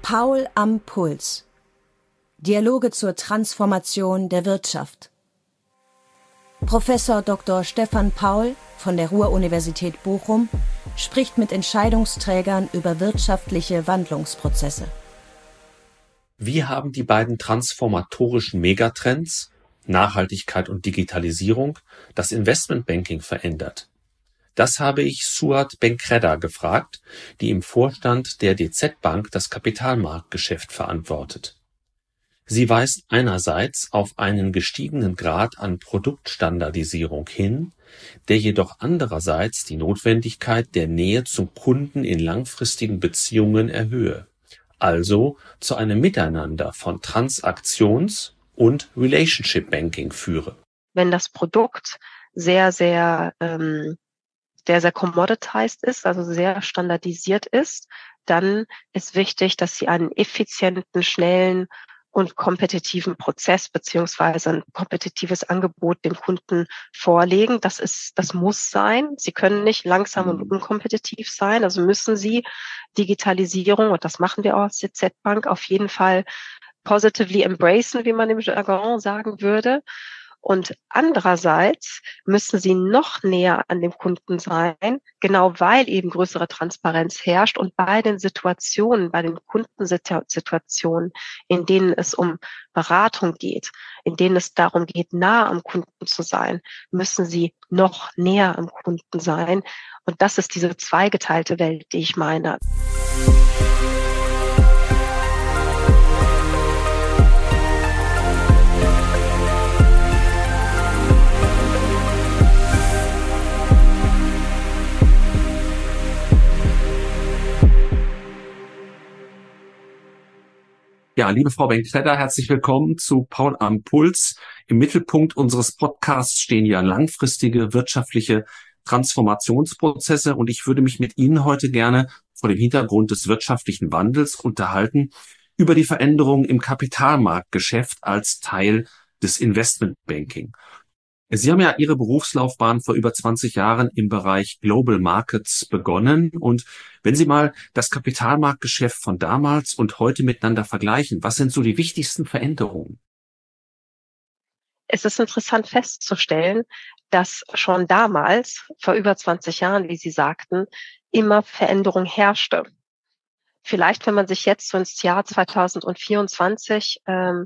Paul am Puls. Dialoge zur Transformation der Wirtschaft. Professor Dr. Stefan Paul von der Ruhr-Universität Bochum spricht mit Entscheidungsträgern über wirtschaftliche Wandlungsprozesse. Wie haben die beiden transformatorischen Megatrends, Nachhaltigkeit und Digitalisierung, das Investmentbanking verändert? Das habe ich Suad Benkreda gefragt, die im Vorstand der DZ Bank das Kapitalmarktgeschäft verantwortet. Sie weist einerseits auf einen gestiegenen Grad an Produktstandardisierung hin, der jedoch andererseits die Notwendigkeit der Nähe zum Kunden in langfristigen Beziehungen erhöhe, also zu einem Miteinander von Transaktions- und Relationship Banking führe. Wenn das Produkt sehr commoditized ist, also sehr standardisiert ist, dann ist wichtig, dass Sie einen effizienten, schnellen und kompetitiven Prozess beziehungsweise ein kompetitives Angebot dem Kunden vorlegen. Das muss sein. Sie können nicht langsam und unkompetitiv sein. Also müssen Sie Digitalisierung, und das machen wir auch als DZ Bank, auf jeden Fall positively embracen, wie man im Jargon sagen würde. Und andererseits müssen Sie noch näher an dem Kunden sein, genau weil eben größere Transparenz herrscht und bei den Situationen, bei den Kundensituationen, in denen es um Beratung geht, in denen es darum geht, nah am Kunden zu sein, müssen Sie noch näher am Kunden sein. Und das ist diese zweigeteilte Welt, die ich meine. Ja, liebe Frau Benkreda, herzlich willkommen zu Paul am Puls. Im Mittelpunkt unseres Podcasts stehen ja langfristige wirtschaftliche Transformationsprozesse und ich würde mich mit Ihnen heute gerne vor dem Hintergrund des wirtschaftlichen Wandels unterhalten über die Veränderungen im Kapitalmarktgeschäft als Teil des Investmentbanking. Sie haben ja Ihre Berufslaufbahn vor über 20 Jahren im Bereich Global Markets begonnen. Und wenn Sie mal das Kapitalmarktgeschäft von damals und heute miteinander vergleichen, was sind so die wichtigsten Veränderungen? Es ist interessant festzustellen, dass schon damals, vor über 20 Jahren, wie Sie sagten, immer Veränderung herrschte. Vielleicht, wenn man sich jetzt so ins Jahr 2024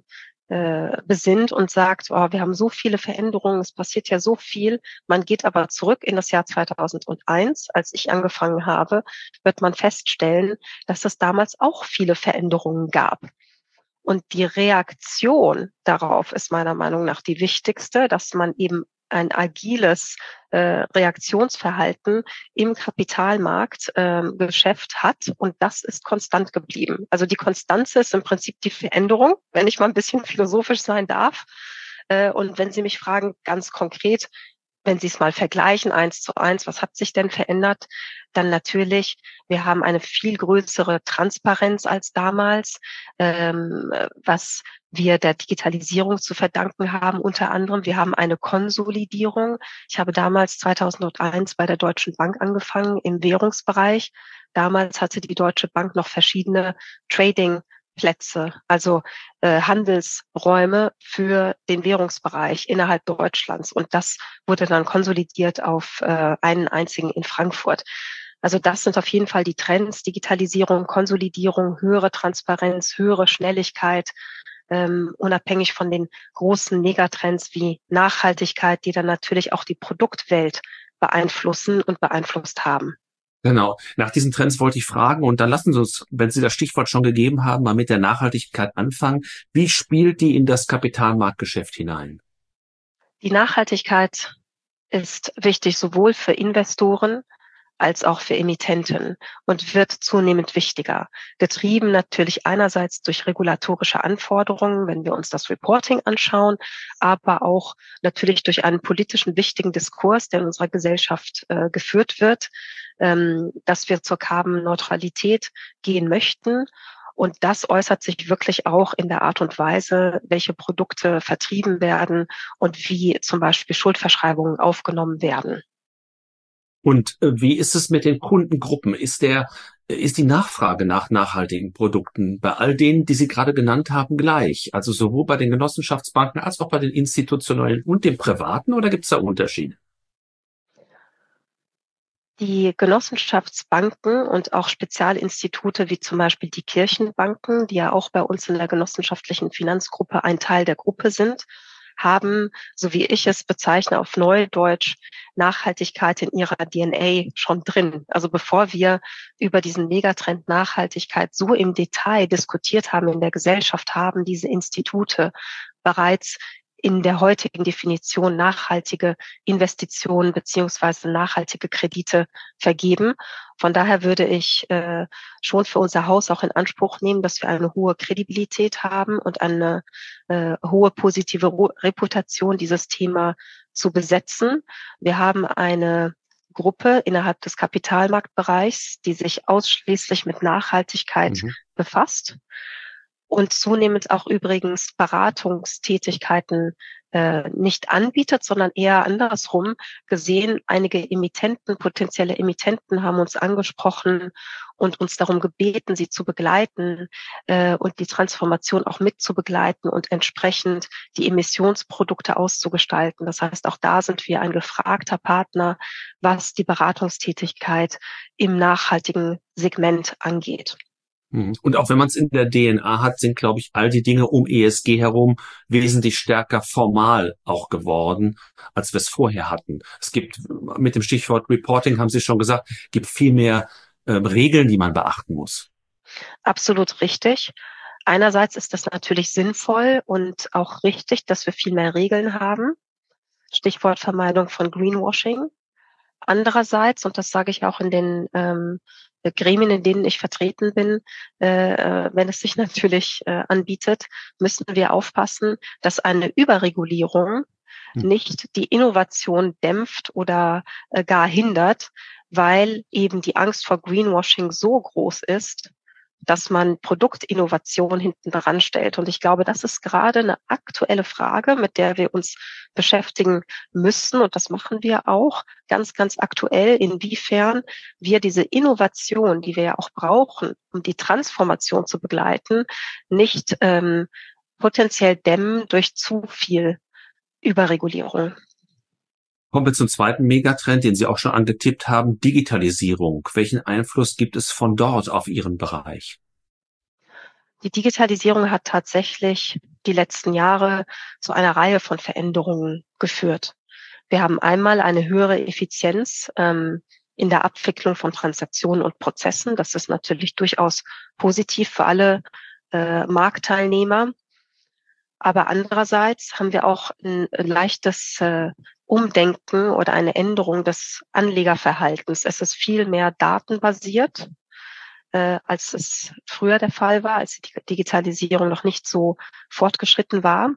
besinnt und sagt, oh, wir haben so viele Veränderungen, es passiert ja so viel. Man geht aber zurück in das Jahr 2001, als ich angefangen habe, wird man feststellen, dass es damals auch viele Veränderungen gab. Und die Reaktion darauf ist meiner Meinung nach die wichtigste, dass man eben ein agiles Reaktionsverhalten im Kapitalmarktgeschäft hat und das ist konstant geblieben. Also die Konstanze ist im Prinzip die Veränderung, wenn ich mal ein bisschen philosophisch sein darf. Und wenn Sie mich fragen, ganz konkret, wenn Sie es mal vergleichen, 1:1, was hat sich denn verändert? Dann natürlich, wir haben eine viel größere Transparenz als damals, was wir der Digitalisierung zu verdanken haben. Unter anderem, wir haben eine Konsolidierung. Ich habe damals 2001 bei der Deutschen Bank angefangen im Währungsbereich. Damals hatte die Deutsche Bank noch verschiedene Trading-Plätze, also Handelsräume für den Währungsbereich innerhalb Deutschlands. Und das wurde dann konsolidiert auf einen einzigen in Frankfurt. Also das sind auf jeden Fall die Trends: Digitalisierung, Konsolidierung, höhere Transparenz, höhere Schnelligkeit, unabhängig von den großen Megatrends wie Nachhaltigkeit, die dann natürlich auch die Produktwelt beeinflussen und beeinflusst haben. Genau. Nach diesen Trends wollte ich fragen und dann lassen Sie uns, wenn Sie das Stichwort schon gegeben haben, mal mit der Nachhaltigkeit anfangen. Wie spielt die in das Kapitalmarktgeschäft hinein? Die Nachhaltigkeit ist wichtig sowohl für Investoren als auch für Emittenten und wird zunehmend wichtiger. Getrieben natürlich einerseits durch regulatorische Anforderungen, wenn wir uns das Reporting anschauen, aber auch natürlich durch einen politischen wichtigen Diskurs, der in unserer Gesellschaft geführt wird, dass wir zur Carbon-Neutralität gehen möchten. Und das äußert sich wirklich auch in der Art und Weise, welche Produkte vertrieben werden und wie zum Beispiel Schuldverschreibungen aufgenommen werden. Und wie ist es mit den Kundengruppen? Ist der ist die Nachfrage nach nachhaltigen Produkten bei all denen, die Sie gerade genannt haben, gleich? Also sowohl bei den Genossenschaftsbanken als auch bei den institutionellen und den privaten, oder gibt es da Unterschiede? Die Genossenschaftsbanken und auch Spezialinstitute wie zum Beispiel die Kirchenbanken, die ja auch bei uns in der genossenschaftlichen Finanzgruppe ein Teil der Gruppe sind, haben, so wie ich es bezeichne auf Neudeutsch, Nachhaltigkeit in ihrer DNA schon drin. Also bevor wir über diesen Megatrend Nachhaltigkeit so im Detail diskutiert haben in der Gesellschaft, haben diese Institute bereits in der heutigen Definition nachhaltige Investitionen beziehungsweise nachhaltige Kredite vergeben. Von daher würde ich schon für unser Haus auch in Anspruch nehmen, dass wir eine hohe Kredibilität haben und eine hohe positive Reputation, dieses Thema zu besetzen. Wir haben eine Gruppe innerhalb des Kapitalmarktbereichs, die sich ausschließlich mit Nachhaltigkeit befasst und zunehmend auch übrigens Beratungstätigkeiten nicht anbietet, sondern eher andersrum gesehen. Einige Emittenten, potenzielle Emittenten haben uns angesprochen und uns darum gebeten, sie zu begleiten und die Transformation auch mit zu begleiten und entsprechend die Emissionsprodukte auszugestalten. Das heißt, auch da sind wir ein gefragter Partner, was die Beratungstätigkeit im nachhaltigen Segment angeht. Und auch wenn man es in der DNA hat, sind, glaube ich, all die Dinge um ESG herum wesentlich stärker formal auch geworden, als wir es vorher hatten. Es gibt, mit dem Stichwort Reporting haben Sie schon gesagt, gibt viel mehr Regeln, die man beachten muss. Absolut richtig. Einerseits ist das natürlich sinnvoll und auch richtig, dass wir viel mehr Regeln haben. Stichwort Vermeidung von Greenwashing. Andererseits, und das sage ich auch in den Gremien, in denen ich vertreten bin, wenn es sich natürlich anbietet, müssen wir aufpassen, dass eine Überregulierung nicht die Innovation dämpft oder gar hindert, weil eben die Angst vor Greenwashing so groß ist, dass man Produktinnovation hinten dran stellt. Und ich glaube, das ist gerade eine aktuelle Frage, mit der wir uns beschäftigen müssen. Und das machen wir auch ganz, ganz aktuell, inwiefern wir diese Innovation, die wir ja auch brauchen, um die Transformation zu begleiten, nicht potenziell dämmen durch zu viel Überregulierung. Kommen wir zum zweiten Megatrend, den Sie auch schon angetippt haben, Digitalisierung. Welchen Einfluss gibt es von dort auf Ihren Bereich? Die Digitalisierung hat tatsächlich die letzten Jahre zu einer Reihe von Veränderungen geführt. Wir haben einmal eine höhere Effizienz in der Abwicklung von Transaktionen und Prozessen. Das ist natürlich durchaus positiv für alle Marktteilnehmer. Aber andererseits haben wir auch ein leichtes Umdenken oder eine Änderung des Anlegerverhaltens. Es ist viel mehr datenbasiert, als es früher der Fall war, als die Digitalisierung noch nicht so fortgeschritten war.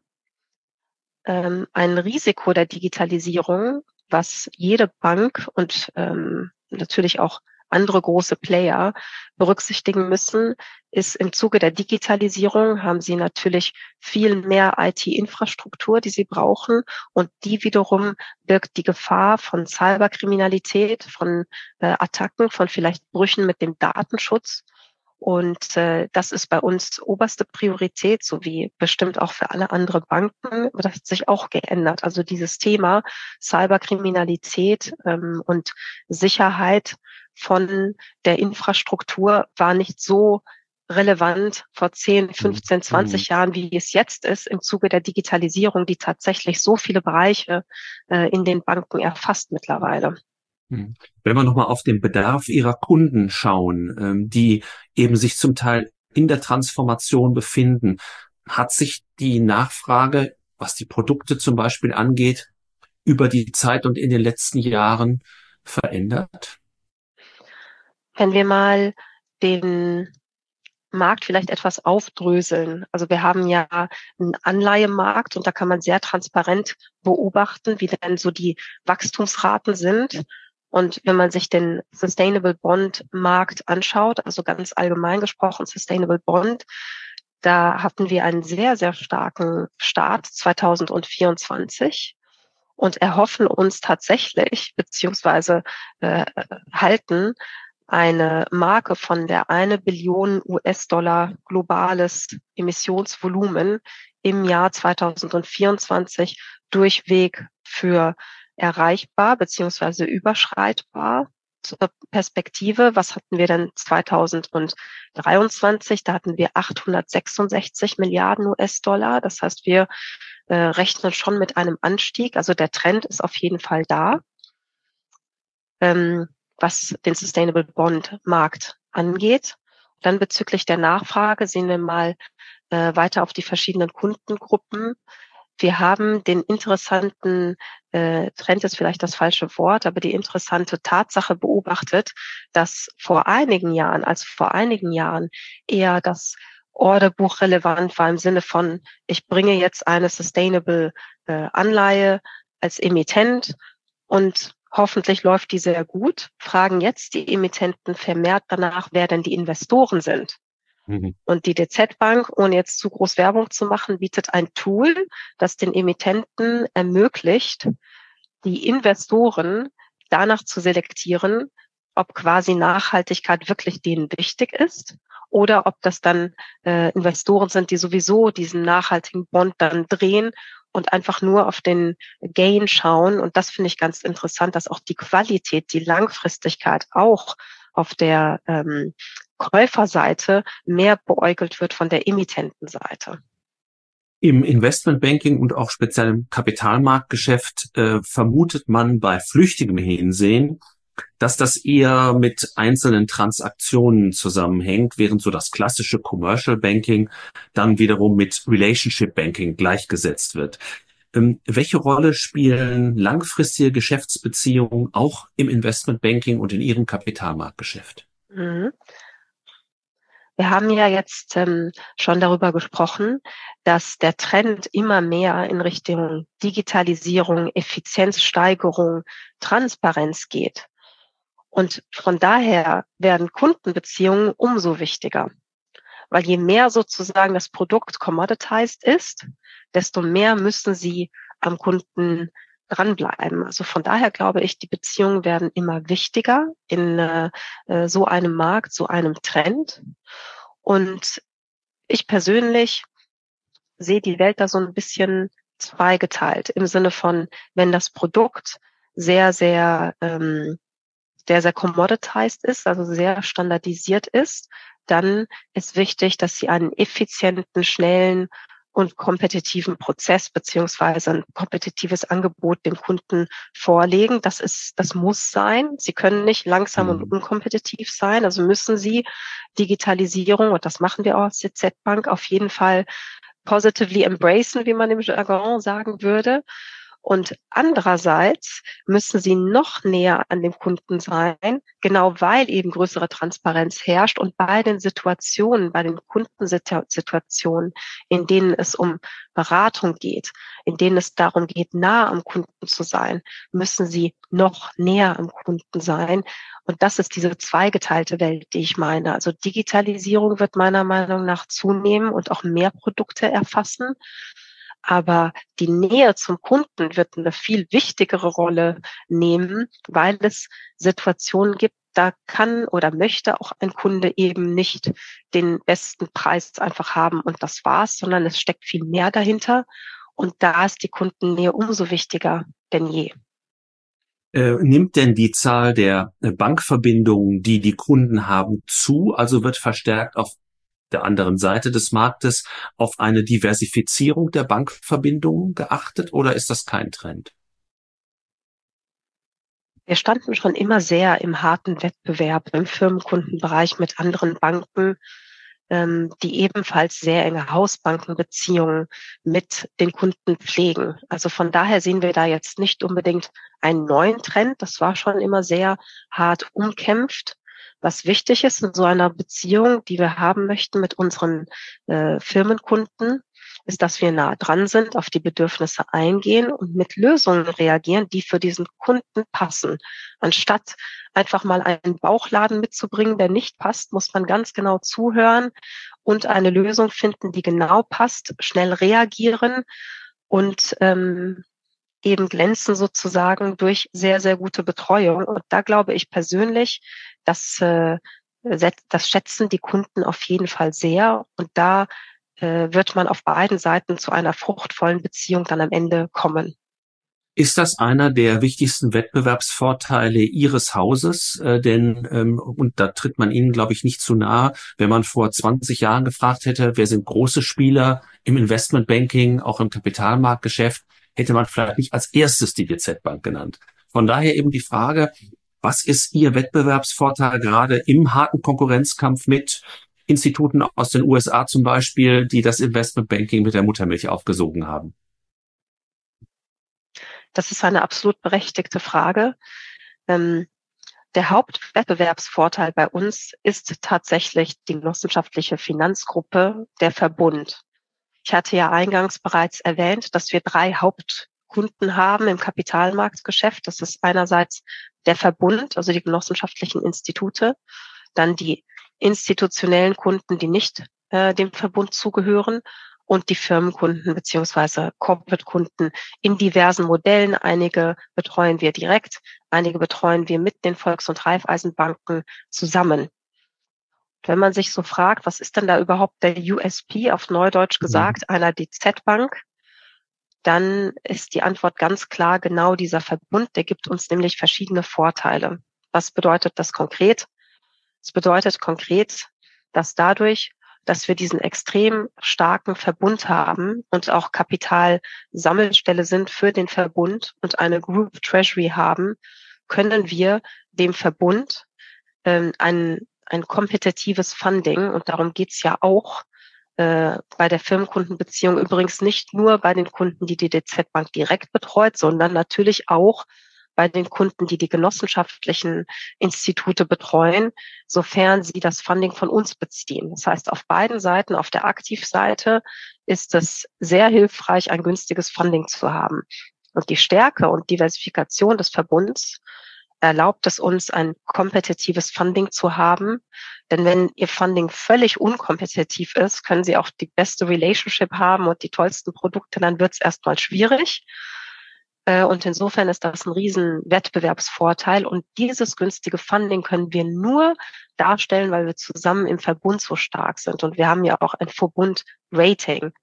Ein Risiko der Digitalisierung, was jede Bank und natürlich auch andere große Player berücksichtigen müssen, ist im Zuge der Digitalisierung haben sie natürlich viel mehr IT-Infrastruktur, die sie brauchen, und die wiederum birgt die Gefahr von Cyberkriminalität, von Attacken, von vielleicht Brüchen mit dem Datenschutz. Und das ist bei uns oberste Priorität, sowie bestimmt auch für alle andere Banken. Aber das hat sich auch geändert. Also dieses Thema Cyberkriminalität und Sicherheit von der Infrastruktur war nicht so relevant vor 10, 15, 20 Jahren, wie es jetzt ist, im Zuge der Digitalisierung, die tatsächlich so viele Bereiche in den Banken erfasst mittlerweile. Wenn wir nochmal auf den Bedarf Ihrer Kunden schauen, die eben sich zum Teil in der Transformation befinden, hat sich die Nachfrage, was die Produkte zum Beispiel angeht, über die Zeit und in den letzten Jahren verändert? Wenn wir mal den Markt vielleicht etwas aufdröseln. Also wir haben ja einen Anleihemarkt und da kann man sehr transparent beobachten, wie denn so die Wachstumsraten sind. Und wenn man sich den Sustainable Bond Markt anschaut, also ganz allgemein gesprochen Sustainable Bond, da hatten wir einen sehr, sehr starken Start 2024 und erhoffen uns tatsächlich, beziehungsweise halten eine Marke von der 1 Billion US-Dollar globales Emissionsvolumen im Jahr 2024 durchweg für erreichbar beziehungsweise überschreitbar. Zur Perspektive, was hatten wir denn 2023? Da hatten wir 866 Milliarden US-Dollar. Das heißt, wir rechnen schon mit einem Anstieg. Also der Trend ist auf jeden Fall da, was den Sustainable Bond Markt angeht. Dann bezüglich der Nachfrage sehen wir mal weiter auf die verschiedenen Kundengruppen. Wir haben den interessanten Trend ist vielleicht das falsche Wort, aber die interessante Tatsache beobachtet, dass vor einigen Jahren eher das Orderbuch relevant war im Sinne von, ich bringe jetzt eine Sustainable Anleihe als Emittent und hoffentlich läuft die sehr gut. Fragen jetzt die Emittenten vermehrt danach, wer denn die Investoren sind. Und die DZ Bank, ohne jetzt zu groß Werbung zu machen, bietet ein Tool, das den Emittenten ermöglicht, die Investoren danach zu selektieren, ob quasi Nachhaltigkeit wirklich denen wichtig ist oder ob das dann Investoren sind, die sowieso diesen nachhaltigen Bond dann drehen und einfach nur auf den Gain schauen. Und das finde ich ganz interessant, dass auch die Qualität, die Langfristigkeit auch auf der Käuferseite mehr beäugelt wird von der Emittentenseite. Im Investmentbanking und auch speziell im Kapitalmarktgeschäft vermutet man bei flüchtigem Hinsehen, dass das eher mit einzelnen Transaktionen zusammenhängt, während so das klassische Commercial Banking dann wiederum mit Relationship Banking gleichgesetzt wird. Welche Rolle spielen langfristige Geschäftsbeziehungen auch im Investmentbanking und in Ihrem Kapitalmarktgeschäft? Mhm. Wir haben ja jetzt schon darüber gesprochen, dass der Trend immer mehr in Richtung Digitalisierung, Effizienzsteigerung, Transparenz geht. Und von daher werden Kundenbeziehungen umso wichtiger. Weil je mehr sozusagen das Produkt commoditized ist, desto mehr müssen sie am Kunden dranbleiben. Also von daher glaube ich, die Beziehungen werden immer wichtiger in so einem Markt, so einem Trend. Und ich persönlich sehe die Welt da so ein bisschen zweigeteilt im Sinne von, wenn das Produkt sehr commoditized ist, also sehr standardisiert ist, dann ist wichtig, dass sie einen effizienten, schnellen und kompetitiven Prozess beziehungsweise ein kompetitives Angebot dem Kunden vorlegen. Das muss sein. Sie können nicht langsam und unkompetitiv sein. Also müssen Sie Digitalisierung, und das machen wir auch als DZ Bank, auf jeden Fall positively embracen, wie man im Jargon sagen würde. Und andererseits müssen sie noch näher an dem Kunden sein, genau weil eben größere Transparenz herrscht und bei den Situationen, bei den Kundensituationen, in denen es um Beratung geht, in denen es darum geht, nah am Kunden zu sein, müssen sie noch näher am Kunden sein. Und das ist diese zweigeteilte Welt, die ich meine. Also Digitalisierung wird meiner Meinung nach zunehmen und auch mehr Produkte erfassen. Aber die Nähe zum Kunden wird eine viel wichtigere Rolle nehmen, weil es Situationen gibt, da kann oder möchte auch ein Kunde eben nicht den besten Preis einfach haben und das war's, sondern es steckt viel mehr dahinter. Und da ist die Kundennähe umso wichtiger denn je. Nimmt denn die Zahl der Bankverbindungen, die die Kunden haben, zu? Also wird verstärkt auf der anderen Seite des Marktes auf eine Diversifizierung der Bankverbindungen geachtet oder ist das kein Trend? Wir standen schon immer sehr im harten Wettbewerb im Firmenkundenbereich mit anderen Banken, die ebenfalls sehr enge Hausbankenbeziehungen mit den Kunden pflegen. Also von daher sehen wir da jetzt nicht unbedingt einen neuen Trend. Das war schon immer sehr hart umkämpft. Was wichtig ist in so einer Beziehung, die wir haben möchten mit unseren Firmenkunden, ist, dass wir nah dran sind, auf die Bedürfnisse eingehen und mit Lösungen reagieren, die für diesen Kunden passen. Anstatt einfach mal einen Bauchladen mitzubringen, der nicht passt, muss man ganz genau zuhören und eine Lösung finden, die genau passt, schnell reagieren und eben glänzen sozusagen durch sehr, sehr gute Betreuung. Und da glaube ich persönlich, dass das schätzen die Kunden auf jeden Fall sehr. Und da wird man auf beiden Seiten zu einer fruchtvollen Beziehung dann am Ende kommen. Ist das einer der wichtigsten Wettbewerbsvorteile Ihres Hauses? Und da tritt man Ihnen, glaube ich, nicht zu nahe, wenn man vor 20 Jahren gefragt hätte, wer sind große Spieler im Investmentbanking, auch im Kapitalmarktgeschäft, hätte man vielleicht nicht als erstes die DZ Bank genannt. Von daher eben die Frage, was ist Ihr Wettbewerbsvorteil gerade im harten Konkurrenzkampf mit Instituten aus den USA zum Beispiel, die das Investmentbanking mit der Muttermilch aufgesogen haben? Das ist eine absolut berechtigte Frage. Der Hauptwettbewerbsvorteil bei uns ist tatsächlich die genossenschaftliche Finanzgruppe, der Verbund. Ich hatte ja eingangs bereits erwähnt, dass wir 3 Hauptkunden haben im Kapitalmarktgeschäft. Das ist einerseits der Verbund, also die genossenschaftlichen Institute, dann die institutionellen Kunden, die nicht dem Verbund zugehören, und die Firmenkunden beziehungsweise Corporate-Kunden in diversen Modellen. Einige betreuen wir direkt, einige betreuen wir mit den Volks- und Raiffeisenbanken zusammen. Wenn man sich so fragt, was ist denn da überhaupt der USP, auf Neudeutsch gesagt, einer DZ-Bank, dann ist die Antwort ganz klar genau dieser Verbund. Der gibt uns nämlich verschiedene Vorteile. Was bedeutet das konkret? Es bedeutet konkret, dass dadurch, dass wir diesen extrem starken Verbund haben und auch Kapitalsammelstelle sind für den Verbund und eine Group Treasury haben, können wir dem Verbund ein kompetitives Funding, und darum geht's ja auch bei der Firmenkundenbeziehung, übrigens nicht nur bei den Kunden, die die DZ Bank direkt betreut, sondern natürlich auch bei den Kunden, die die genossenschaftlichen Institute betreuen, sofern sie das Funding von uns beziehen. Das heißt, auf beiden Seiten, auf der Aktivseite, ist es sehr hilfreich, ein günstiges Funding zu haben. Und die Stärke und Diversifikation des Verbunds erlaubt es uns, ein kompetitives Funding zu haben. Denn wenn Ihr Funding völlig unkompetitiv ist, können Sie auch die beste Relationship haben und die tollsten Produkte, dann wird es erstmal schwierig. Und insofern ist das ein riesen Wettbewerbsvorteil. Und dieses günstige Funding können wir nur darstellen, weil wir zusammen im Verbund so stark sind. Und wir haben ja auch ein Verbund-Rating.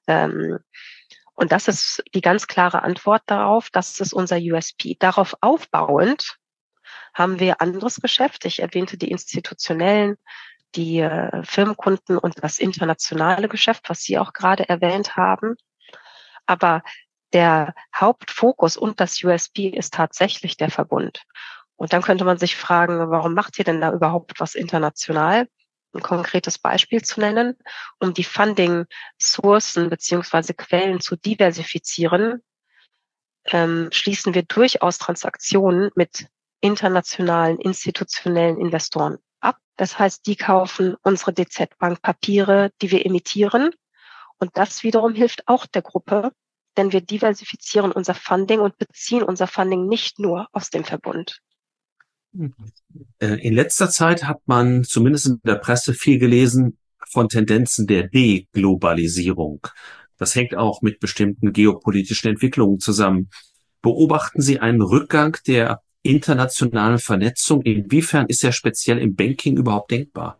Und das ist die ganz klare Antwort darauf. Das ist unser USP. Darauf aufbauend haben wir anderes Geschäft. Ich erwähnte die institutionellen, die Firmenkunden und das internationale Geschäft, was Sie auch gerade erwähnt haben. Aber der Hauptfokus und das USP ist tatsächlich der Verbund. Und dann könnte man sich fragen, warum macht ihr denn da überhaupt was international? Ein konkretes Beispiel zu nennen, um die Funding-Sourcen beziehungsweise Quellen zu diversifizieren, schließen wir durchaus Transaktionen mit internationalen institutionellen Investoren ab. Das heißt, die kaufen unsere DZ-Bank-Papiere, die wir emittieren. Und das wiederum hilft auch der Gruppe, denn wir diversifizieren unser Funding und beziehen unser Funding nicht nur aus dem Verbund. In letzter Zeit hat man zumindest in der Presse viel gelesen von Tendenzen der Deglobalisierung. Das hängt auch mit bestimmten geopolitischen Entwicklungen zusammen. Beobachten Sie einen Rückgang der internationalen Vernetzung? Inwiefern ist er speziell im Banking überhaupt denkbar?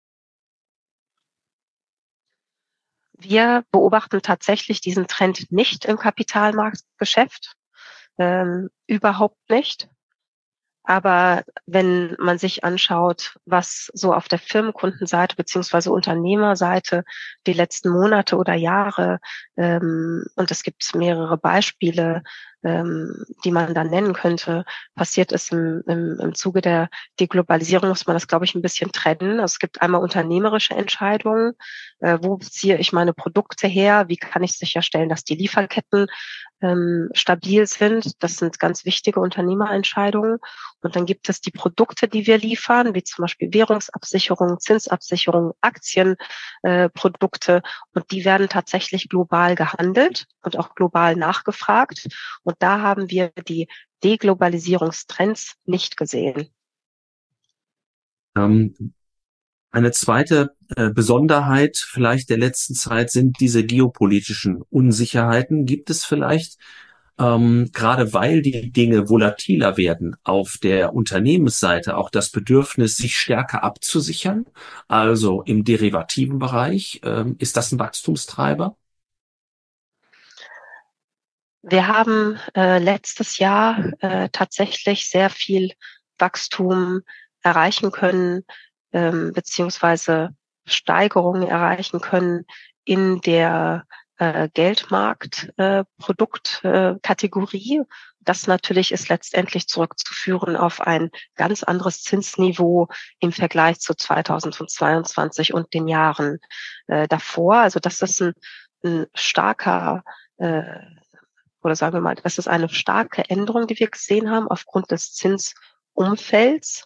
Wir beobachten tatsächlich diesen Trend nicht im Kapitalmarktgeschäft, überhaupt nicht. Aber wenn man sich anschaut, was so auf der Firmenkundenseite beziehungsweise Unternehmerseite die letzten Monate oder Jahre, und es gibt mehrere Beispiele, die man dann nennen könnte, passiert ist im Zuge der Deglobalisierung, muss man das, glaube ich, ein bisschen trennen. Also es gibt einmal unternehmerische Entscheidungen, wo beziehe ich meine Produkte her, wie kann ich sicherstellen, dass die Lieferketten stabil sind. Das sind ganz wichtige Unternehmerentscheidungen. Und dann gibt es die Produkte, die wir liefern, wie zum Beispiel Währungsabsicherung, Zinsabsicherung, Aktienprodukte. Und die werden tatsächlich global gehandelt und auch global nachgefragt. Und da haben wir die Deglobalisierungstrends nicht gesehen. Eine zweite Besonderheit vielleicht der letzten Zeit sind diese geopolitischen Unsicherheiten. Gibt es vielleicht gerade weil die Dinge volatiler werden, auf der Unternehmensseite auch das Bedürfnis, sich stärker abzusichern, also im derivativen Bereich, ist das ein Wachstumstreiber? Wir haben letztes Jahr tatsächlich sehr viel Wachstum erreichen können, beziehungsweise Steigerungen erreichen können in der Geldmarktproduktkategorie. Das natürlich ist letztendlich zurückzuführen auf ein ganz anderes Zinsniveau im Vergleich zu 2022 und den Jahren davor. Also das ist ein starker oder sagen wir mal, das ist eine starke Änderung, die wir gesehen haben aufgrund des Zinsumfelds.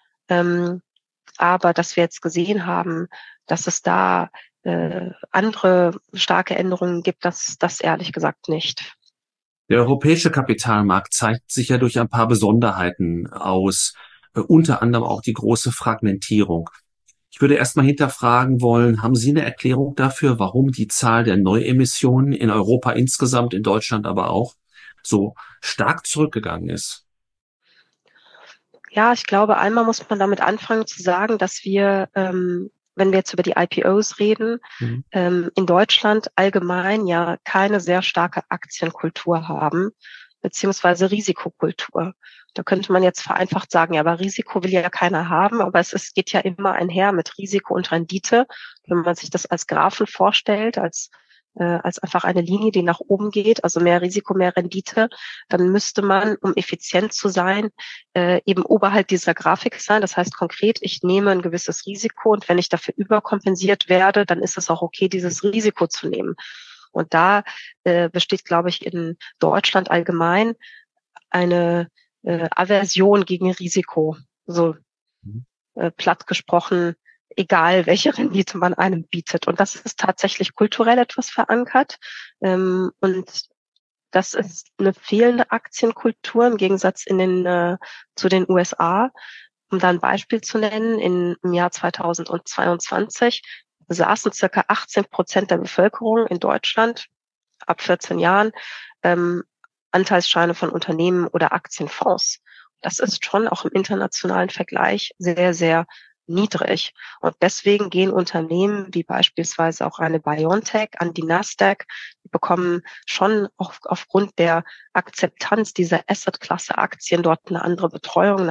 Aber dass wir jetzt gesehen haben, dass es da andere starke Änderungen gibt, das ehrlich gesagt nicht. Der europäische Kapitalmarkt zeigt sich ja durch ein paar Besonderheiten aus, unter anderem auch die große Fragmentierung. Ich würde erstmal hinterfragen wollen, haben Sie eine Erklärung dafür, warum die Zahl der Neuemissionen in Europa insgesamt, in Deutschland aber auch, so stark zurückgegangen ist? Ja, ich glaube, einmal muss man damit anfangen zu sagen, dass wir, wenn wir jetzt über die IPOs reden, Mhm. in Deutschland allgemein ja keine sehr starke Aktienkultur haben, beziehungsweise Risikokultur. Da könnte man jetzt vereinfacht sagen, ja, aber Risiko will ja keiner haben, aber geht ja immer einher mit Risiko und Rendite. Wenn man sich das als Graphen vorstellt, als einfach eine Linie, die nach oben geht, also mehr Risiko, mehr Rendite, dann müsste man, um effizient zu sein, eben oberhalb dieser Grafik sein. Das heißt konkret, ich nehme ein gewisses Risiko und wenn ich dafür überkompensiert werde, dann ist es auch okay, dieses Risiko zu nehmen. Und da besteht, glaube ich, in Deutschland allgemein eine Aversion gegen Risiko. So platt gesprochen, egal welche Rendite man einem bietet. Und das ist tatsächlich kulturell etwas verankert. Und das ist eine fehlende Aktienkultur im Gegensatz zu den USA. Um da ein Beispiel zu nennen, im Jahr 2022 besaßen circa 18% der Bevölkerung in Deutschland ab 14 Jahren Anteilsscheine von Unternehmen oder Aktienfonds. Das ist schon auch im internationalen Vergleich sehr, sehr niedrig. Und deswegen gehen Unternehmen wie beispielsweise auch eine BioNTech an die Nasdaq, die bekommen schon auch aufgrund der Akzeptanz dieser Assetklasse Aktien dort eine andere Betreuung,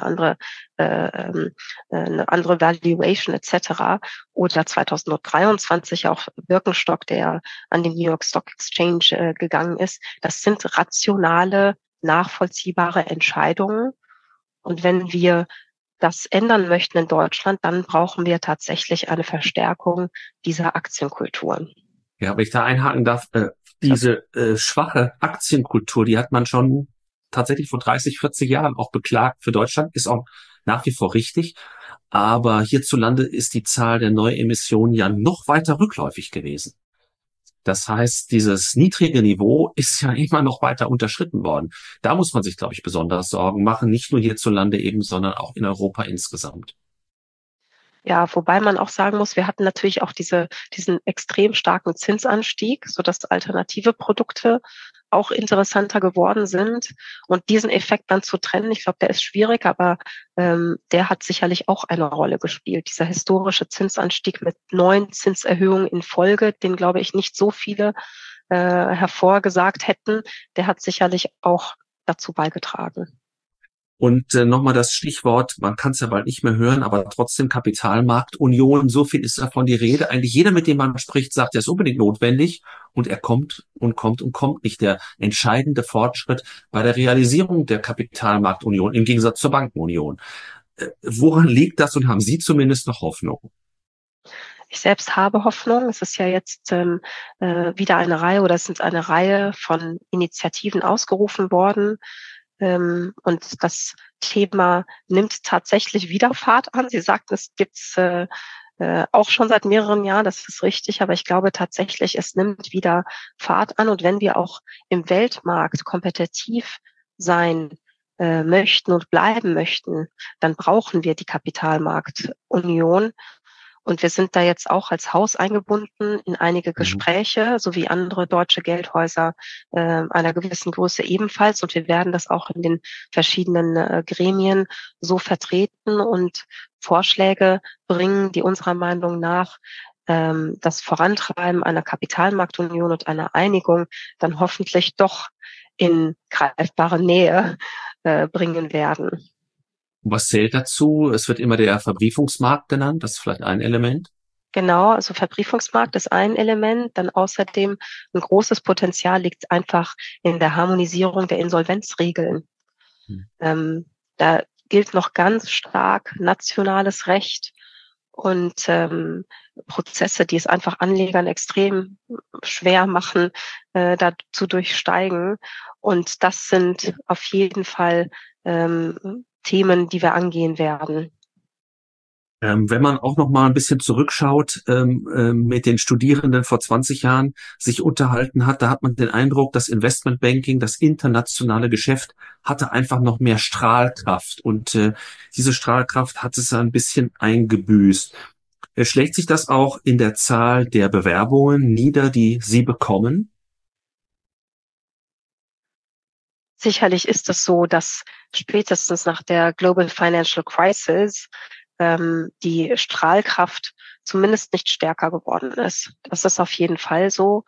eine andere Valuation etc. Oder 2023 auch Birkenstock, der an den New York Stock Exchange gegangen ist. Das sind rationale, nachvollziehbare Entscheidungen. Und wenn wir das ändern möchten in Deutschland, dann brauchen wir tatsächlich eine Verstärkung dieser Aktienkulturen. Ja, wenn ich da einhaken darf, diese schwache Aktienkultur, die hat man schon tatsächlich vor 30, 40 Jahren auch beklagt für Deutschland, ist auch nach wie vor richtig. Aber hierzulande ist die Zahl der Neuemissionen ja noch weiter rückläufig gewesen. Das heißt, dieses niedrige Niveau ist ja immer noch weiter unterschritten worden. Da muss man sich, glaube ich, besonders Sorgen machen, nicht nur hierzulande eben, sondern auch in Europa insgesamt. Ja, wobei man auch sagen muss, wir hatten natürlich auch diesen extrem starken Zinsanstieg, sodass alternative Produkte auch interessanter geworden sind. Und diesen Effekt dann zu trennen, ich glaube, der ist schwierig, aber der hat sicherlich auch eine Rolle gespielt. Dieser historische Zinsanstieg mit 9 Zinserhöhungen in Folge, den, glaube ich, nicht so viele hervorgesagt hätten, der hat sicherlich auch dazu beigetragen. Und nochmal das Stichwort, man kann es ja bald nicht mehr hören, aber trotzdem Kapitalmarktunion, so viel ist davon die Rede. Eigentlich jeder, mit dem man spricht, sagt, er ist unbedingt notwendig und er kommt und kommt und kommt nicht. Der entscheidende Fortschritt bei der Realisierung der Kapitalmarktunion im Gegensatz zur Bankenunion. Woran liegt das und haben Sie zumindest noch Hoffnung? Ich selbst habe Hoffnung. Es ist ja jetzt wieder eine Reihe oder es sind eine Reihe von Initiativen ausgerufen worden. Und das Thema nimmt tatsächlich wieder Fahrt an. Sie sagten, es gibt's auch schon seit mehreren Jahren, das ist richtig, aber ich glaube tatsächlich, es nimmt wieder Fahrt an. Und wenn wir auch im Weltmarkt kompetitiv sein möchten und bleiben möchten, dann brauchen wir die Kapitalmarktunion. Und wir sind da jetzt auch als Haus eingebunden in einige Gespräche, sowie andere deutsche Geldhäuser einer gewissen Größe ebenfalls. Und wir werden das auch in den verschiedenen Gremien so vertreten und Vorschläge bringen, die unserer Meinung nach das Vorantreiben einer Kapitalmarktunion und einer Einigung dann hoffentlich doch in greifbare Nähe bringen werden. Was zählt dazu? Es wird immer der Verbriefungsmarkt genannt. Das ist vielleicht ein Element. Genau, also Verbriefungsmarkt ist ein Element. Dann außerdem ein großes Potenzial liegt einfach in der Harmonisierung der Insolvenzregeln. Da gilt noch ganz stark nationales Recht und Prozesse, die es einfach Anlegern extrem schwer machen, da zu durchsteigen. Und das sind auf jeden Fall Themen, die wir angehen werden. Wenn man auch noch mal ein bisschen zurückschaut, mit den Studierenden vor 20 Jahren sich unterhalten hat, da hat man den Eindruck, das Investmentbanking, das internationale Geschäft hatte einfach noch mehr Strahlkraft und diese Strahlkraft hat es ein bisschen eingebüßt. Schlägt sich das auch in der Zahl der Bewerbungen nieder, die Sie bekommen? Sicherlich ist es so, dass spätestens nach der Global Financial Crisis die Strahlkraft zumindest nicht stärker geworden ist. Das ist auf jeden Fall so.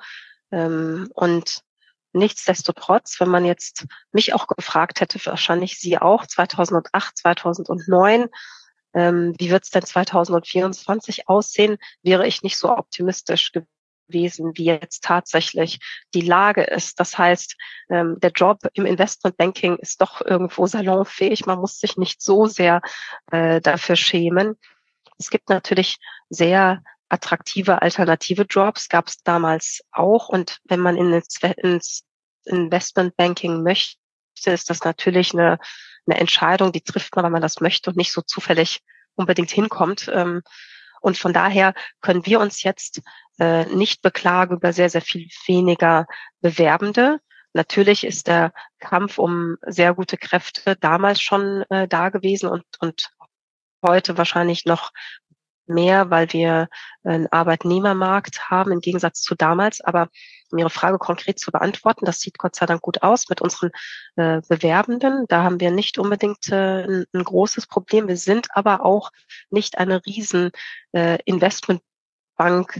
Und nichtsdestotrotz, wenn man jetzt mich auch gefragt hätte, wahrscheinlich Sie auch, 2008, 2009, wie wird es denn 2024 aussehen, wäre ich nicht so optimistisch gewesen, wie jetzt tatsächlich die Lage ist. Das heißt, der Job im Investmentbanking ist doch irgendwo salonfähig. Man muss sich nicht so sehr dafür schämen. Es gibt natürlich sehr attraktive alternative Jobs, gab es damals auch. Und wenn man ins Investmentbanking möchte, ist das natürlich eine Entscheidung, die trifft man, weil man das möchte und nicht so zufällig unbedingt hinkommt. Und von daher können wir uns jetzt nicht beklagen über sehr, sehr viel weniger Bewerbende. Natürlich ist der Kampf um sehr gute Kräfte damals schon da gewesen und heute wahrscheinlich noch mehr, weil wir einen Arbeitnehmermarkt haben im Gegensatz zu damals. Aber um Ihre Frage konkret zu beantworten, das sieht Gott sei Dank gut aus mit unseren Bewerbenden. Da haben wir nicht unbedingt ein großes Problem. Wir sind aber auch nicht eine riesen Investmentbank.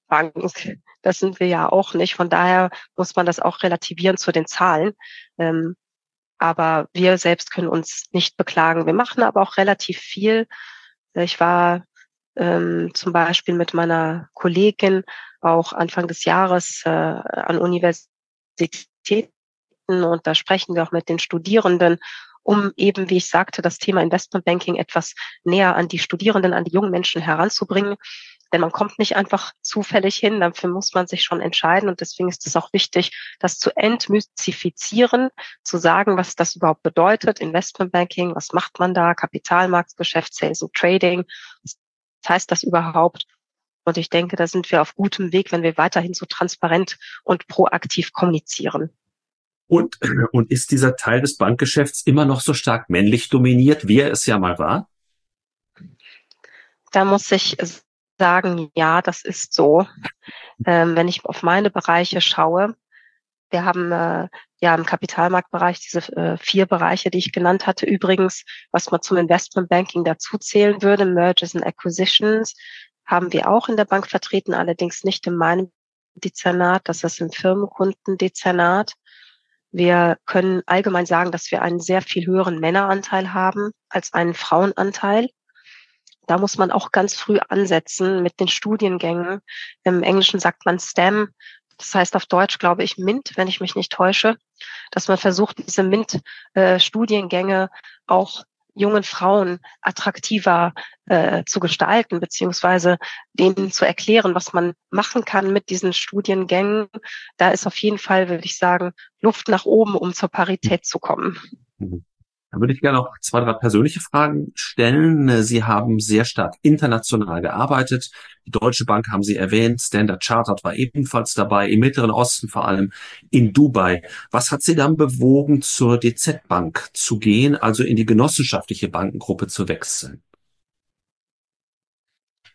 Das sind wir ja auch nicht. Von daher muss man das auch relativieren zu den Zahlen. Aber wir selbst können uns nicht beklagen. Wir machen aber auch relativ viel. Ich war zum Beispiel mit meiner Kollegin auch Anfang des Jahres an Universitäten und da sprechen wir auch mit den Studierenden, um eben, wie ich sagte, das Thema Investmentbanking etwas näher an die Studierenden, an die jungen Menschen heranzubringen. Denn man kommt nicht einfach zufällig hin, dafür muss man sich schon entscheiden und deswegen ist es auch wichtig, das zu entmystifizieren, zu sagen, was das überhaupt bedeutet, Investmentbanking, was macht man da, Kapitalmarktgeschäft, Sales und Trading, was heißt das überhaupt? Und ich denke, da sind wir auf gutem Weg, wenn wir weiterhin so transparent und proaktiv kommunizieren. Und ist dieser Teil des Bankgeschäfts immer noch so stark männlich dominiert, wie er es ja mal war? Da muss ich sagen, ja, das ist so. Wenn ich auf meine Bereiche schaue, wir haben ja im Kapitalmarktbereich diese 4 Bereiche, die ich genannt hatte. Übrigens, was man zum Investmentbanking dazu zählen würde, Mergers and Acquisitions, haben wir auch in der Bank vertreten, allerdings nicht in meinem Dezernat, das ist im Firmenkundendezernat. Wir können allgemein sagen, dass wir einen sehr viel höheren Männeranteil haben als einen Frauenanteil. Da muss man auch ganz früh ansetzen mit den Studiengängen. Im Englischen sagt man STEM. Das heißt auf Deutsch, glaube ich, MINT, wenn ich mich nicht täusche, dass man versucht, diese MINT-Studiengänge auch jungen Frauen attraktiver zu gestalten, beziehungsweise denen zu erklären, was man machen kann mit diesen Studiengängen. Da ist auf jeden Fall, würde ich sagen, Luft nach oben, um zur Parität zu kommen. Da würde ich gerne noch 2, 3 persönliche Fragen stellen. Sie haben sehr stark international gearbeitet. Die Deutsche Bank haben Sie erwähnt. Standard Chartered war ebenfalls dabei, im Mittleren Osten, vor allem in Dubai. Was hat Sie dann bewogen, zur DZ Bank zu gehen, also in die genossenschaftliche Bankengruppe zu wechseln?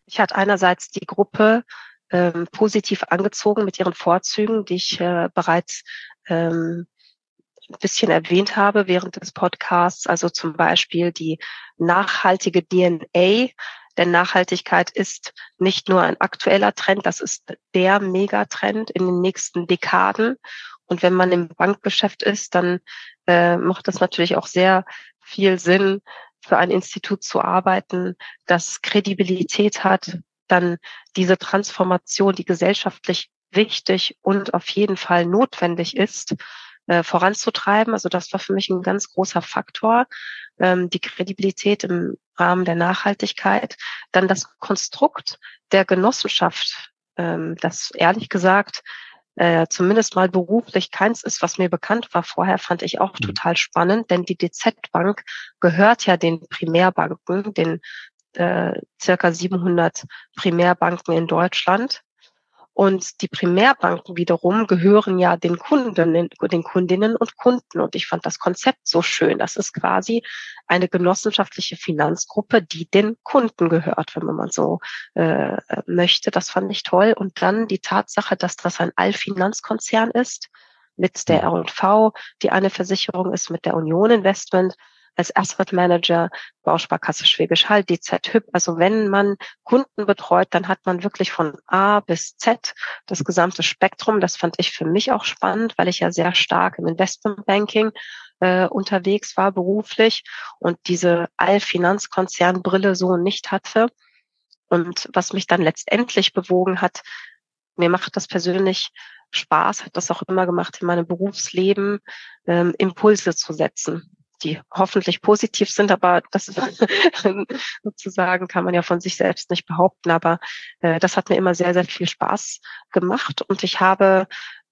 Ich hatte einerseits die Gruppe positiv angezogen mit ihren Vorzügen, die ich bereits ein bisschen erwähnt habe während des Podcasts, also zum Beispiel die nachhaltige DNA. Denn Nachhaltigkeit ist nicht nur ein aktueller Trend, das ist der Megatrend in den nächsten Dekaden. Und wenn man im Bankgeschäft ist, dann macht das natürlich auch sehr viel Sinn, für ein Institut zu arbeiten, das Kredibilität hat, dann diese Transformation, die gesellschaftlich wichtig und auf jeden Fall notwendig ist, voranzutreiben. Also das war für mich ein ganz großer Faktor, die Kredibilität im Rahmen der Nachhaltigkeit. Dann das Konstrukt der Genossenschaft, das ehrlich gesagt zumindest mal beruflich keins ist, was mir bekannt war vorher, fand ich auch total spannend, denn die DZ Bank gehört ja den Primärbanken, den circa 700 Primärbanken in Deutschland. Und die Primärbanken wiederum gehören ja den Kundinnen und Kunden. Und ich fand das Konzept so schön. Das ist quasi eine genossenschaftliche Finanzgruppe, die den Kunden gehört, wenn man mal so möchte. Das fand ich toll. Und dann die Tatsache, dass das ein Allfinanzkonzern ist, mit der R&V, die eine Versicherung ist, mit der Union Investment als Asset Manager, Bausparkasse Schwäbisch Hall, DZ Hyp. Also wenn man Kunden betreut, dann hat man wirklich von A bis Z das gesamte Spektrum. Das fand ich für mich auch spannend, weil ich ja sehr stark im Investmentbanking unterwegs war beruflich und diese Allfinanzkonzernbrille so nicht hatte. Und was mich dann letztendlich bewogen hat, mir macht das persönlich Spaß, hat das auch immer gemacht in meinem Berufsleben, Impulse zu setzen, die hoffentlich positiv sind, aber das ist sozusagen kann man ja von sich selbst nicht behaupten, aber das hat mir immer sehr, sehr viel Spaß gemacht und ich habe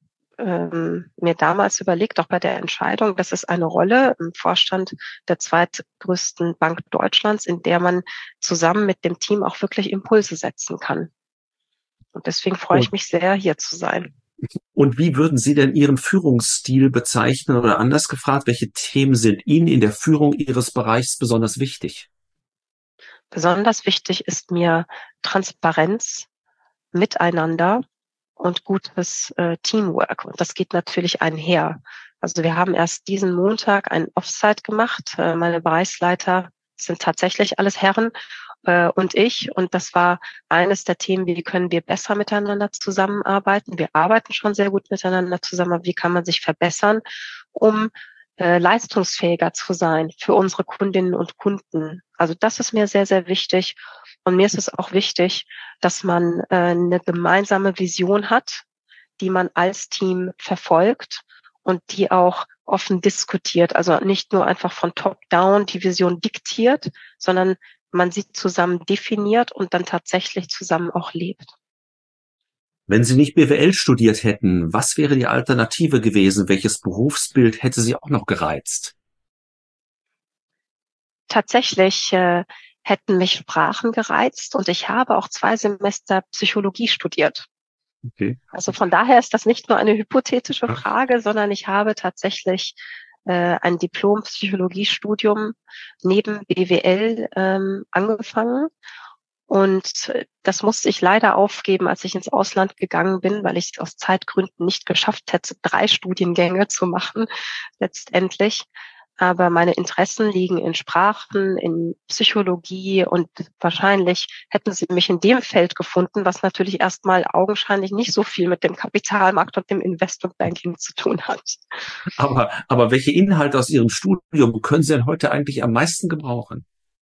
mir damals überlegt, auch bei der Entscheidung, das ist eine Rolle im Vorstand der zweitgrößten Bank Deutschlands, in der man zusammen mit dem Team auch wirklich Impulse setzen kann. Und deswegen freue ich mich sehr, hier zu sein. Und wie würden Sie denn Ihren Führungsstil bezeichnen oder anders gefragt, welche Themen sind Ihnen in der Führung Ihres Bereichs besonders wichtig? Besonders wichtig ist mir Transparenz, Miteinander und gutes Teamwork. Und das geht natürlich einher. Also wir haben erst diesen Montag ein Offsite gemacht. Meine Bereichsleiter sind tatsächlich alles Herren und ich. Und das war eines der Themen, wie können wir besser miteinander zusammenarbeiten. Wir arbeiten schon sehr gut miteinander zusammen, aber wie kann man sich verbessern, um leistungsfähiger zu sein für unsere Kundinnen und Kunden. Also das ist mir sehr, sehr wichtig. Und mir ist es auch wichtig, dass man eine gemeinsame Vision hat, die man als Team verfolgt und die auch offen diskutiert. Also nicht nur einfach von top-down die Vision diktiert, sondern man sie zusammen definiert und dann tatsächlich zusammen auch lebt. Wenn Sie nicht BWL studiert hätten, was wäre die Alternative gewesen? Welches Berufsbild hätte Sie auch noch gereizt? Tatsächlich hätten mich Sprachen gereizt und ich habe auch 2 Semester Psychologie studiert. Okay. Also von daher ist das nicht nur eine hypothetische Frage, sondern ich habe tatsächlich ein Diplom-Psychologiestudium neben BWL angefangen. Und das musste ich leider aufgeben, als ich ins Ausland gegangen bin, weil ich es aus Zeitgründen nicht geschafft hätte, 3 Studiengänge zu machen letztendlich. Aber meine Interessen liegen in Sprachen, in Psychologie und wahrscheinlich hätten sie mich in dem Feld gefunden, was natürlich erstmal augenscheinlich nicht so viel mit dem Kapitalmarkt und dem Investmentbanking zu tun hat. Aber welche Inhalte aus Ihrem Studium können Sie denn heute eigentlich am meisten gebrauchen?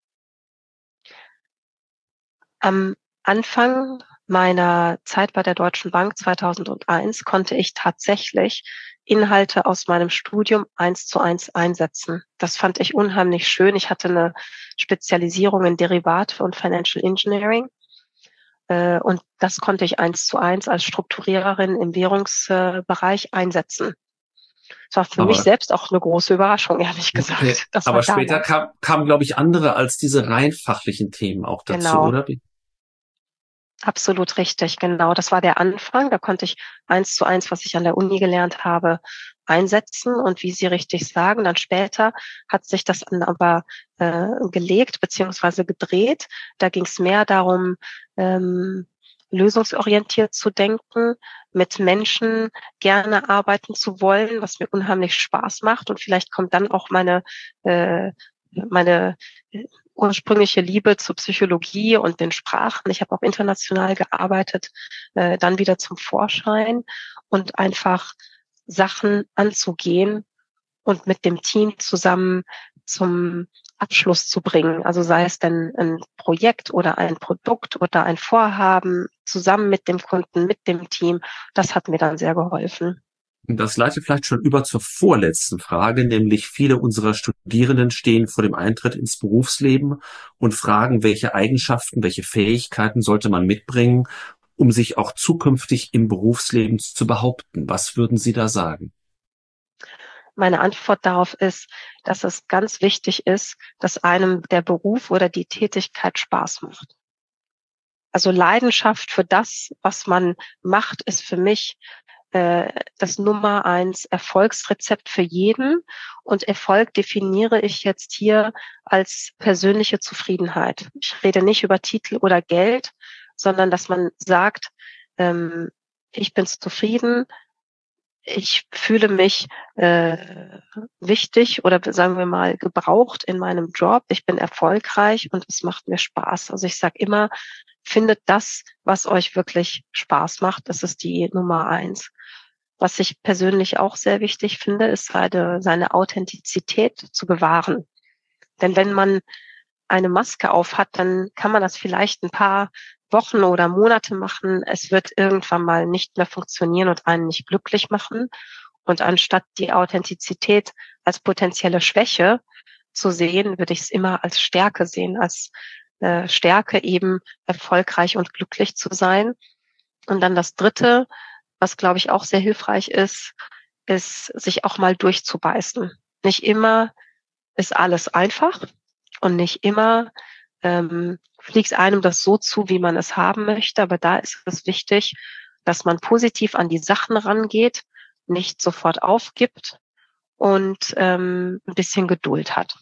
Am Anfang meiner Zeit bei der Deutschen Bank 2001 konnte ich tatsächlich Inhalte aus meinem Studium 1:1 einsetzen. Das fand ich unheimlich schön. Ich hatte eine Spezialisierung in Derivate und Financial Engineering. Und das konnte ich 1:1 als Strukturiererin im Währungsbereich einsetzen. Das war für mich selbst auch eine große Überraschung, ehrlich gesagt. Okay. Aber später kamen, glaube ich, andere als diese rein fachlichen Themen auch dazu, genau. oder? Absolut richtig, genau. Das war der Anfang. Da konnte ich 1:1, was ich an der Uni gelernt habe, einsetzen. Und wie Sie richtig sagen, dann später hat sich das dann aber gelegt beziehungsweise gedreht. Da ging es mehr darum, lösungsorientiert zu denken, mit Menschen gerne arbeiten zu wollen, was mir unheimlich Spaß macht. Und vielleicht kommt dann auch meine ursprüngliche Liebe zur Psychologie und den Sprachen. Ich habe auch international gearbeitet, dann wieder zum Vorschein und einfach Sachen anzugehen und mit dem Team zusammen zum Abschluss zu bringen. Also sei es denn ein Projekt oder ein Produkt oder ein Vorhaben zusammen mit dem Kunden, mit dem Team. Das hat mir dann sehr geholfen. Das leitet vielleicht schon über zur vorletzten Frage, nämlich viele unserer Studierenden stehen vor dem Eintritt ins Berufsleben und fragen, welche Eigenschaften, welche Fähigkeiten sollte man mitbringen, um sich auch zukünftig im Berufsleben zu behaupten. Was würden Sie da sagen? Meine Antwort darauf ist, dass es ganz wichtig ist, dass einem der Beruf oder die Tätigkeit Spaß macht. Also Leidenschaft für das, was man macht, ist für mich das Nummer 1 Erfolgsrezept für jeden. Und Erfolg definiere ich jetzt hier als persönliche Zufriedenheit. Ich rede nicht über Titel oder Geld, sondern dass man sagt, ich bin zufrieden, ich fühle mich wichtig oder sagen wir mal gebraucht in meinem Job. Ich bin erfolgreich und es macht mir Spaß. Also ich sage immer, findet das, was euch wirklich Spaß macht. Das ist die Nummer 1. Was ich persönlich auch sehr wichtig finde, ist seine Authentizität zu bewahren. Denn wenn man eine Maske auf hat, dann kann man das vielleicht ein paar Wochen oder Monate machen. Es wird irgendwann mal nicht mehr funktionieren und einen nicht glücklich machen. Und anstatt die Authentizität als potenzielle Schwäche zu sehen, würde ich es immer als Stärke sehen, als Stärke eben erfolgreich und glücklich zu sein. Und dann das Dritte, was glaube ich auch sehr hilfreich ist sich auch mal durchzubeißen. Nicht immer ist alles einfach und nicht immer fliegt einem das so zu, wie man es haben möchte. Aber da ist es wichtig, dass man positiv an die Sachen rangeht, nicht sofort aufgibt und ein bisschen Geduld hat.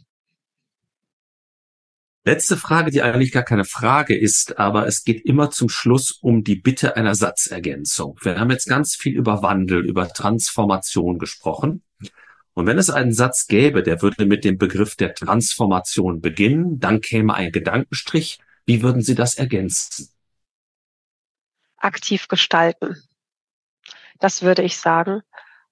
Letzte Frage, die eigentlich gar keine Frage ist, aber es geht immer zum Schluss um die Bitte einer Satzergänzung. Wir haben jetzt ganz viel über Wandel, über Transformation gesprochen. Und wenn es einen Satz gäbe, der würde mit dem Begriff der Transformation beginnen, dann käme ein Gedankenstrich. Wie würden Sie das ergänzen? Aktiv gestalten. Das würde ich sagen,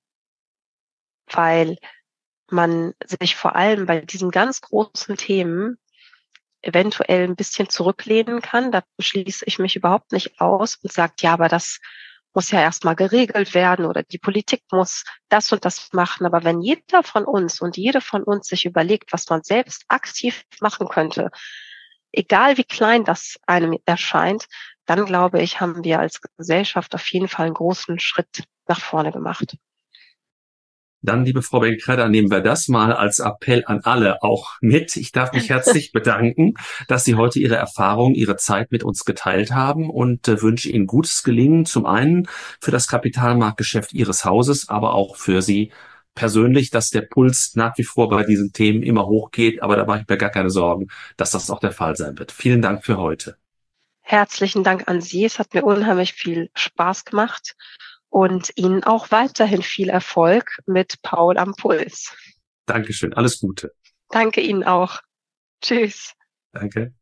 weil man sich vor allem bei diesen ganz großen Themen eventuell ein bisschen zurücklehnen kann. Da schließe ich mich überhaupt nicht aus und sagt, ja, aber das muss ja erstmal geregelt werden oder die Politik muss das und das machen. Aber wenn jeder von uns und jede von uns sich überlegt, was man selbst aktiv machen könnte, egal wie klein das einem erscheint, dann glaube ich, haben wir als Gesellschaft auf jeden Fall einen großen Schritt nach vorne gemacht. Dann, liebe Frau Benkredder, nehmen wir das mal als Appell an alle auch mit. Ich darf mich herzlich bedanken, dass Sie heute Ihre Erfahrung, Ihre Zeit mit uns geteilt haben und wünsche Ihnen gutes Gelingen, zum einen für das Kapitalmarktgeschäft Ihres Hauses, aber auch für Sie persönlich, dass der Puls nach wie vor bei diesen Themen immer hochgeht. Aber da mache ich mir gar keine Sorgen, dass das auch der Fall sein wird. Vielen Dank für heute. Herzlichen Dank an Sie. Es hat mir unheimlich viel Spaß gemacht. Und Ihnen auch weiterhin viel Erfolg mit Paul am Puls. Dankeschön, alles Gute. Danke Ihnen auch. Tschüss. Danke.